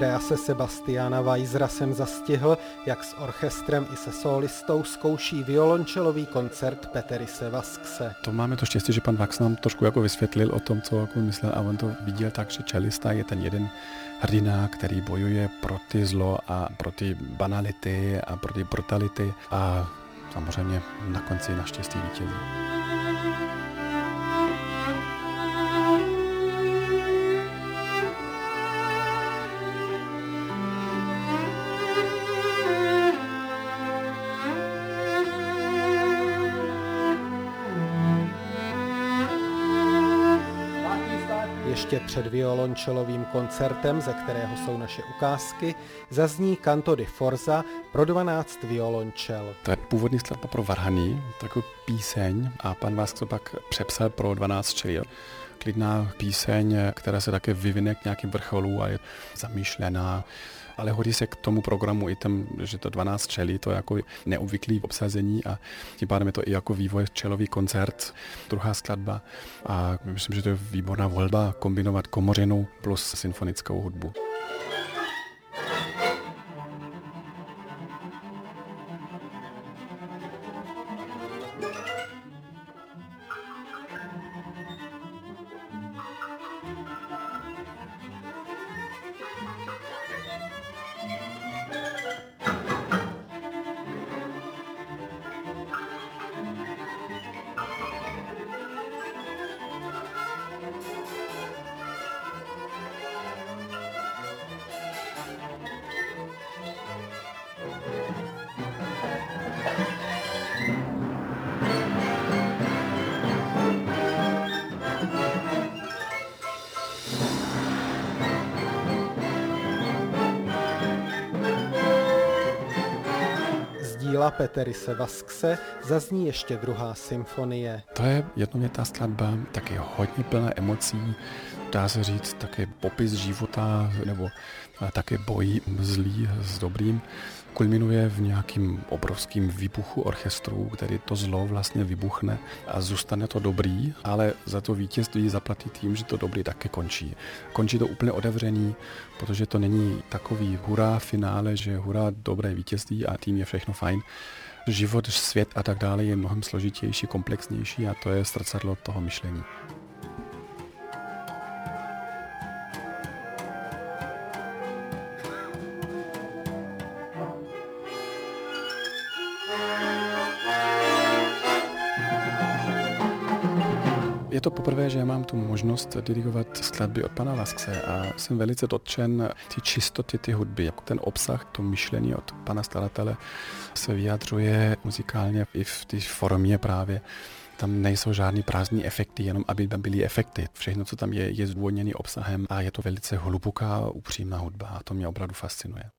Andrease Sebastiana Weisera jsem zastihl, jak s orchestrem i se sólistou zkouší violončelový koncert Peterise Vaskse. To máme to štěstí, že pan Vax nám trošku jako vysvětlil o tom, co jako myslel, a on to viděl tak, že čelista je ten jeden hrdina, který bojuje proti zlo a proti banality a proti brutality a samozřejmě na konci naštěstí vítězí. Ještě před violončelovým koncertem, ze kterého jsou naše ukázky, zazní Canto di Forza pro 12 violončel. To je původní skladba pro varhany, takovou píseň, a pan Vask to pak přepsal pro 12 čelí. Klidná píseň, která se také vyvine k nějakým vrcholu a je zamýšlená. Ale hodí se k tomu programu i tam, že to 12 čelí, to je jako neobvyklý obsazení a tím pádem je to i jako vývoj čelový koncert, druhá skladba a myslím, že to je výborná volba kombinovat komořinu plus symfonickou hudbu. Díla Peterise Vaskse zazní ještě druhá symfonie. To je jednomětná skladba, taky hodně plná emocí, dá se říct taky popis života nebo také boj zlý s dobrým. Kulminuje v nějakým obrovským výbuchu orchestru, který to zlo vlastně vybuchne a zůstane to dobrý, ale za to vítězství zaplatí tím, že to dobrý také končí. Končí to úplně otevřený, protože to není takový hurá finále, že hurá dobré vítězství a tím je všechno fajn. Život, svět a tak dále je mnohem složitější, komplexnější a to je zrcadlo toho myšlení. Je to poprvé, že já mám tu možnost dirigovat skladby od pana Vaskse a jsem velice dotčen ty čistoty ty hudby. Jako ten obsah, to myšlení od pana skladatele se vyjadřuje muzikálně i v té formě právě. Tam nejsou žádný prázdní efekty, jenom aby byly efekty. Všechno, co tam je zdůvodněné obsahem a je to velice hluboká, upřímná hudba a to mě opravdu fascinuje.